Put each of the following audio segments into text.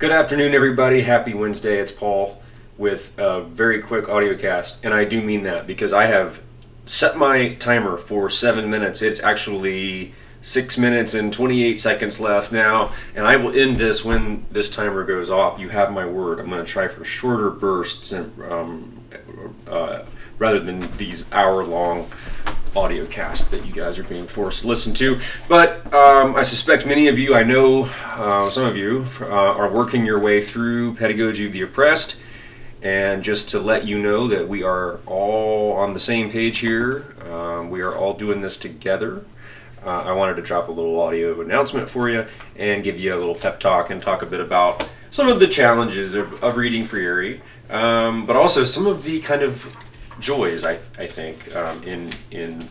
Good afternoon, everybody. Happy Wednesday. It's Paul with a very quick audio cast, and I do mean that because I have set my timer for 7 minutes. It's actually 6 minutes and 28 seconds left now, and I will end this when this timer goes off. You have my word. I'm going to try for shorter bursts and rather than these hour-long audio cast that you guys are being forced to listen to. But I suspect many of you, I know some of you, are working your way through Pedagogy of the Oppressed. And just to let you know that we are all on the same page here. We are all doing this together. I wanted to drop a little audio announcement for you and give you a little pep talk and talk a bit about some of the challenges of reading Freire, but also some of the kind of joys, I think, in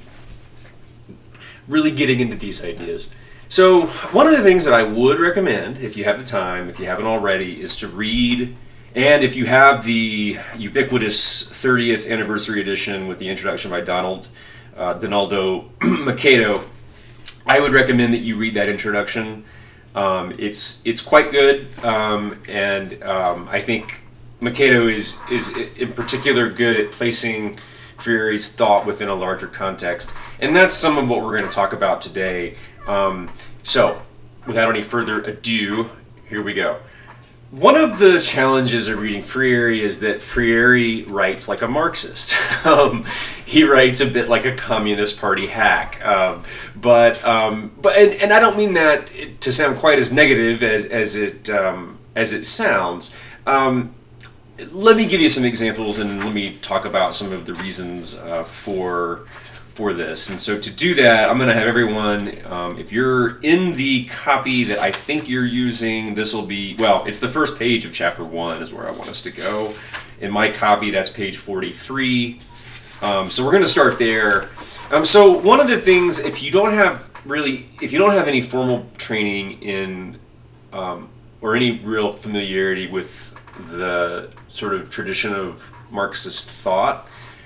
really getting into these ideas. So one of the things that I would recommend, if you have the time, if you haven't already, is to read, and if you have the ubiquitous 30th anniversary edition with the introduction by Donaldo Macedo, I would recommend that you read that introduction. It's quite good, and I think Macedo is in particular good at placing Freire's thought within a larger context, and that's some of what we're going to talk about today. So, without any further ado, here we go. One of the challenges of reading Freire is that Freire writes like a Marxist. He writes a bit like a Communist Party hack, but I don't mean that to sound quite as negative as it sounds. Let me give you some examples, and let me talk about some of the reasons for this. And so to do that, I'm going to have everyone, if you're in the copy that I think you're using, this will be, well, it's the first page of chapter 1 is where I want us to go. In my copy, that's page 43. So we're going to start there. So one of the things, if you don't have any formal training in, or any real familiarity with the sort of tradition of Marxist thought,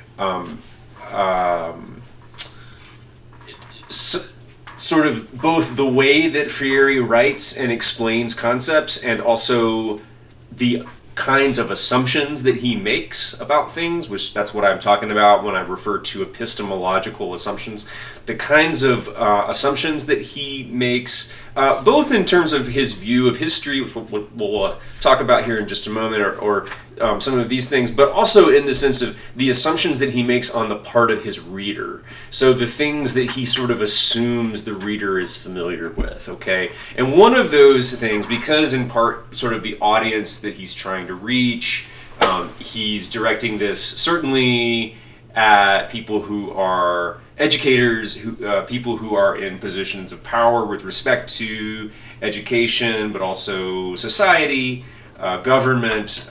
sort of both the way that Freire writes and explains concepts, and also the kinds of assumptions that he makes about things, which that's what I'm talking about when I refer to epistemological assumptions. The kinds of assumptions that he makes, both in terms of his view of history, which we'll talk about here in just a moment, or some of these things, but also in the sense of the assumptions that he makes on the part of his reader. So the things that he sort of assumes the reader is familiar with, okay? And one of those things, because in part sort of the audience that he's trying to reach, he's directing this certainly at people who are educators, people who are in positions of power with respect to education, but also society, government,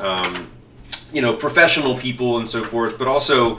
professional people and so forth, but also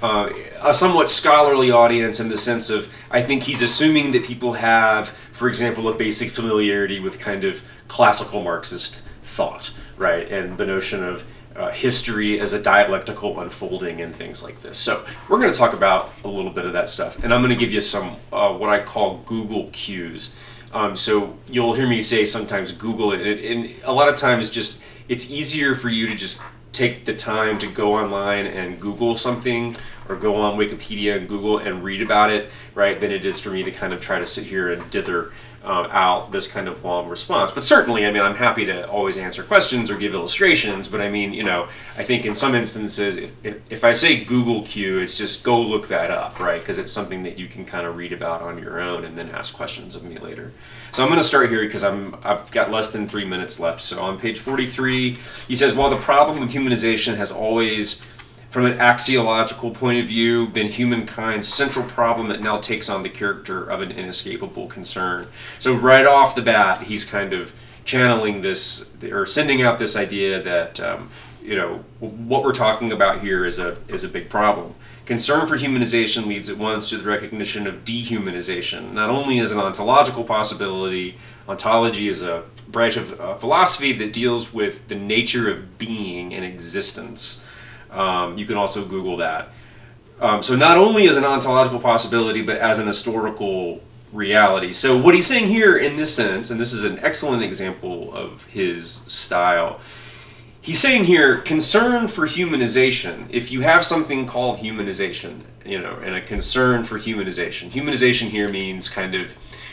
a somewhat scholarly audience in the sense of, I think he's assuming that people have, for example, a basic familiarity with kind of classical Marxist thought, right? And the notion of history as a dialectical unfolding and things like this. So we're going to talk about a little bit of that stuff, and I'm going to give you some what I call Google cues. So you'll hear me say sometimes Google it, and a lot of times just it's easier for you to just take the time to go online and Google something, or go on Wikipedia and Google and read about it, right, than it is for me to kind of try to sit here and dither out this kind of long response. But certainly, I mean, I'm happy to always answer questions or give illustrations, but I mean, I think in some instances, if I say Google Q, it's just go look that up, right, because it's something that you can kind of read about on your own and then ask questions of me later. So I'm going to start here because I've got less than 3 minutes left. So on page 43, he says, while the problem of humanization has always, from an axiological point of view, been humankind's central problem, that now takes on the character of an inescapable concern. So right off the bat, he's kind of channeling this, or sending out this idea that what we're talking about here is a big problem. Concern for humanization leads at once to the recognition of dehumanization, not only as an ontological possibility. Ontology is a branch of philosophy that deals with the nature of being and existence. You can also Google that. So not only as an ontological possibility, but as an historical reality. So what he's saying here in this sense, and this is an excellent example of his style, he's saying here, concern for humanization, if you have something called humanization, and a concern for humanization. Humanization here means kind of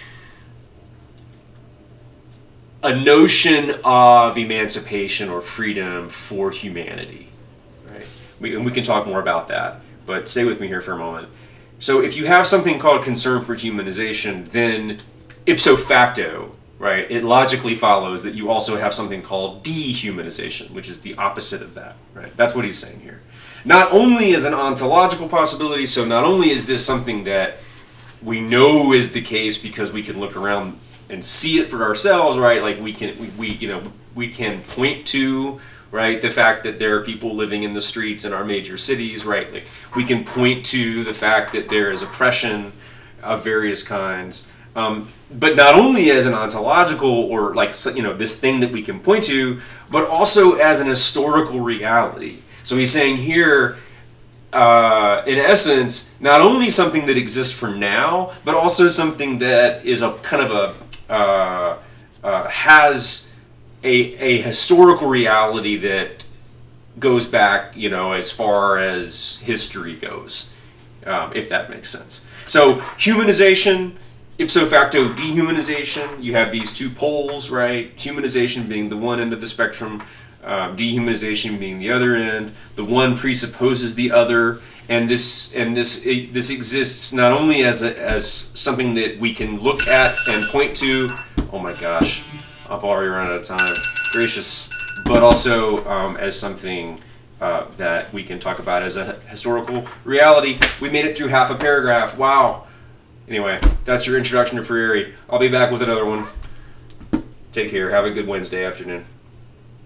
a notion of emancipation or freedom for humanity, right? We can talk more about that, but stay with me here for a moment. So if you have something called concern for humanization, then ipso facto, right, it logically follows that you also have something called dehumanization, which is the opposite of that, right? That's what he's saying here. Not only as an ontological possibility, so not only is this something that we know is the case because we can look around and see it for ourselves, right? Like we can point to, right, the fact that there are people living in the streets in our major cities, right? Like we can point to the fact that there is oppression of various kinds. But not only as an ontological or this thing that we can point to, but also as an historical reality. So he's saying here, in essence, not only something that exists for now, but also something that is a kind of has a historical reality that goes back, as far as history goes, if that makes sense. So humanization, ipso facto dehumanization, you have these two poles, right? Humanization being the one end of the spectrum, dehumanization being the other end. The one presupposes the other, and this exists not only as something that we can look at and point to. Oh my gosh, I've already run out of time. Gracious, but also as something that we can talk about as a historical reality. We made it through half a paragraph. Wow. Anyway, that's your introduction to Freire. I'll be back with another one. Take care. Have a good Wednesday afternoon.